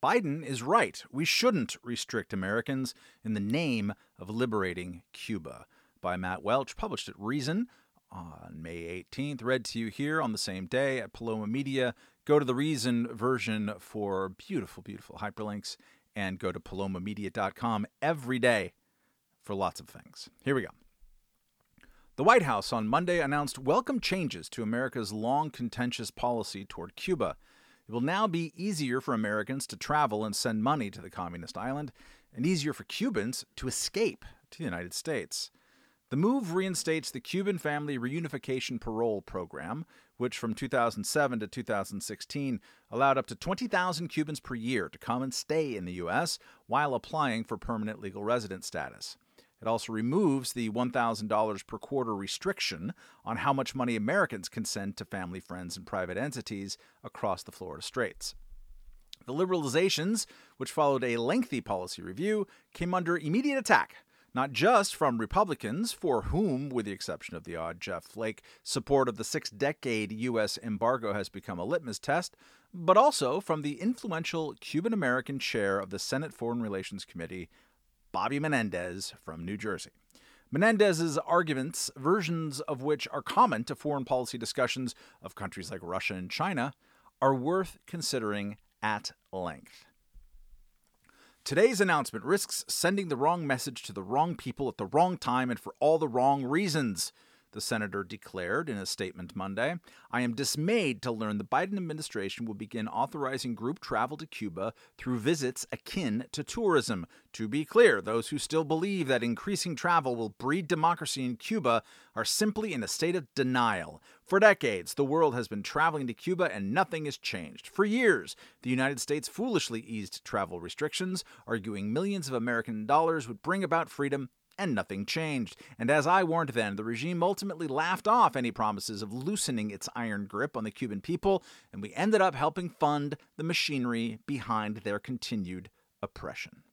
Biden is right. We shouldn't restrict Americans in the name of liberating Cuba. By Matt Welch, published at Reason on May 18th. Read to you here on the same day at Paloma Media. Go to the Reason version for beautiful, beautiful hyperlinks and go to palomamedia.com every day for lots of things. Here we go. The White House on Monday announced welcome changes to America's long contentious policy toward Cuba. It will now be easier for Americans to travel and send money to the communist island, and easier for Cubans to escape to the United States. The move reinstates the Cuban Family Reunification Parole Program, which from 2007 to 2016 allowed up to 20,000 Cubans per year to come and stay in the U.S. while applying for permanent legal resident status. It also removes the $1,000 per quarter restriction on how much money Americans can send to family, friends, and private entities across the Florida Straits. The liberalizations, which followed a lengthy policy review, came under immediate attack, not just from Republicans, for whom, with the exception of the odd Jeff Flake, support of the 6-decade U.S. embargo has become a litmus test, but also from the influential Cuban-American chair of the Senate Foreign Relations Committee, Bobby Menendez from New Jersey. Menendez's arguments, versions of which are common to foreign policy discussions of countries like Russia and China, are worth considering at length. Today's announcement risks sending the wrong message to the wrong people at the wrong time and for all the wrong reasons, the senator declared in a statement Monday. I am dismayed to learn the Biden administration will begin authorizing group travel to Cuba through visits akin to tourism. To be clear, those who still believe that increasing travel will breed democracy in Cuba are simply in a state of denial. For decades, the world has been traveling to Cuba and nothing has changed. For years, the United States foolishly eased travel restrictions, arguing millions of American dollars would bring about freedom, and nothing changed. And as I warned then, the regime ultimately laughed off any promises of loosening its iron grip on the Cuban people, and we ended up helping fund the machinery behind their continued oppression.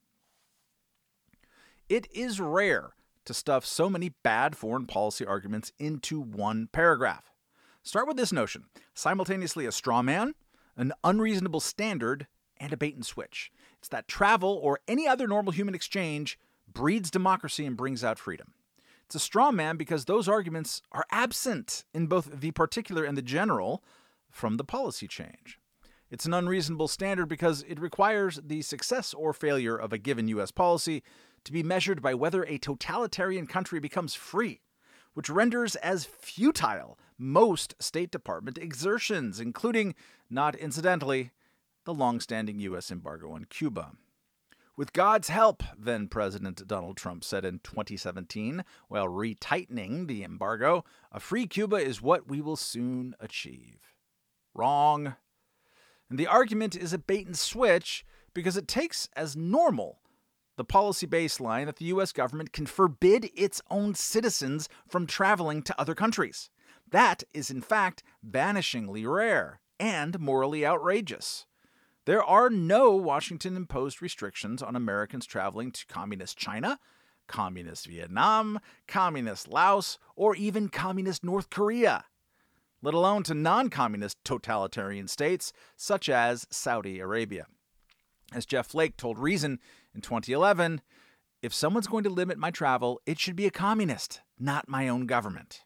It is rare to stuff so many bad foreign policy arguments into one paragraph. Start with this notion: simultaneously a straw man, an unreasonable standard, and a bait and switch. It's that travel or any other normal human exchange breeds democracy and brings out freedom. It's a straw man because those arguments are absent in both the particular and the general from the policy change. It's an unreasonable standard because it requires the success or failure of a given U.S. policy to be measured by whether a totalitarian country becomes free, which renders as futile most State Department exertions, including, not incidentally, the long-standing U.S. embargo on Cuba. With God's help, then President Donald Trump said in 2017, while retightening the embargo, a free Cuba is what we will soon achieve. Wrong. And the argument is a bait and switch because it takes as normal the policy baseline that the U.S. government can forbid its own citizens from traveling to other countries. That is, in fact, vanishingly rare and morally outrageous. There are no Washington-imposed restrictions on Americans traveling to Communist China, Communist Vietnam, Communist Laos, or even Communist North Korea, let alone to non-communist totalitarian states such as Saudi Arabia. As Jeff Flake told Reason in 2011, if someone's going to limit my travel, it should be a communist, not my own government.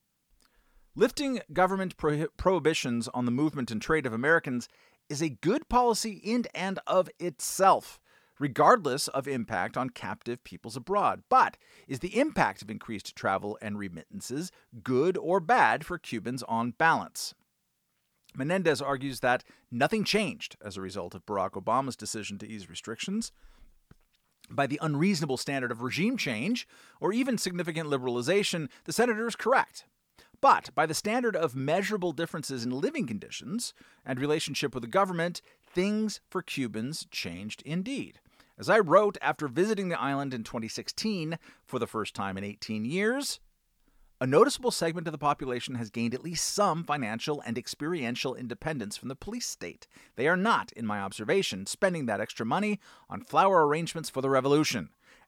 Lifting government prohibitions on the movement and trade of Americans is a good policy in and of itself, regardless of impact on captive peoples abroad. But is the impact of increased travel and remittances good or bad for Cubans on balance? Menendez argues that nothing changed as a result of Barack Obama's decision to ease restrictions. By the unreasonable standard of regime change, or even significant liberalization, the senator is correct. But by the standard of measurable differences in living conditions and relationship with the government, things for Cubans changed indeed. As I wrote after visiting the island in 2016 for the first time in 18 years, a noticeable segment of the population has gained at least some financial and experiential independence from the police state. They are not, in my observation, spending that extra money on flower arrangements for the revolution.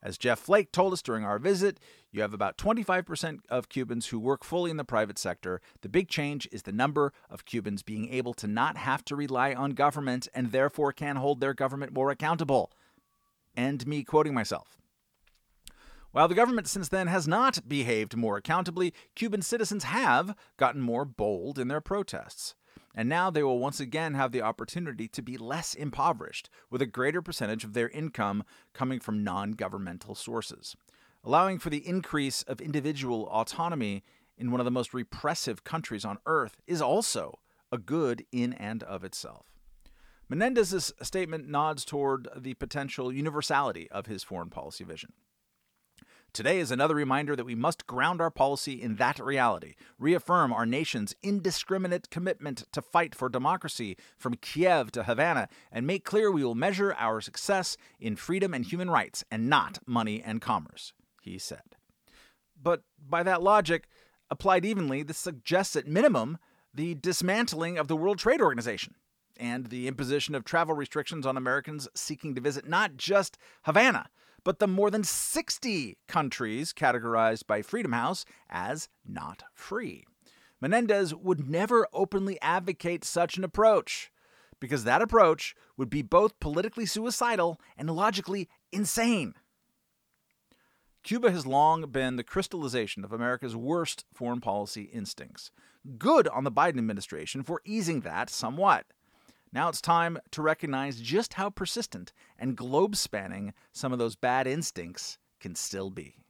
As Jeff Flake told us during our visit, you have about 25% of Cubans who work fully in the private sector. The big change is the number of Cubans being able to not have to rely on government and therefore can hold their government more accountable. And me quoting myself. While the government since then has not behaved more accountably, Cuban citizens have gotten more bold in their protests. And now they will once again have the opportunity to be less impoverished, with a greater percentage of their income coming from non-governmental sources. Allowing for the increase of individual autonomy in one of the most repressive countries on earth is also a good in and of itself. Menendez's statement nods toward the potential universality of his foreign policy vision. Today is another reminder that we must ground our policy in that reality, reaffirm our nation's indiscriminate commitment to fight for democracy from Kiev to Havana, and make clear we will measure our success in freedom and human rights and not money and commerce, he said. But by that logic, applied evenly, this suggests at minimum the dismantling of the World Trade Organization and the imposition of travel restrictions on Americans seeking to visit not just Havana, but the more than 60 countries categorized by Freedom House as not free. Menendez would never openly advocate such an approach, because that approach would be both politically suicidal and logically insane. Cuba has long been the crystallization of America's worst foreign policy instincts. Good on the Biden administration for easing that somewhat. Now it's time to recognize just how persistent and globe-spanning some of those bad instincts can still be.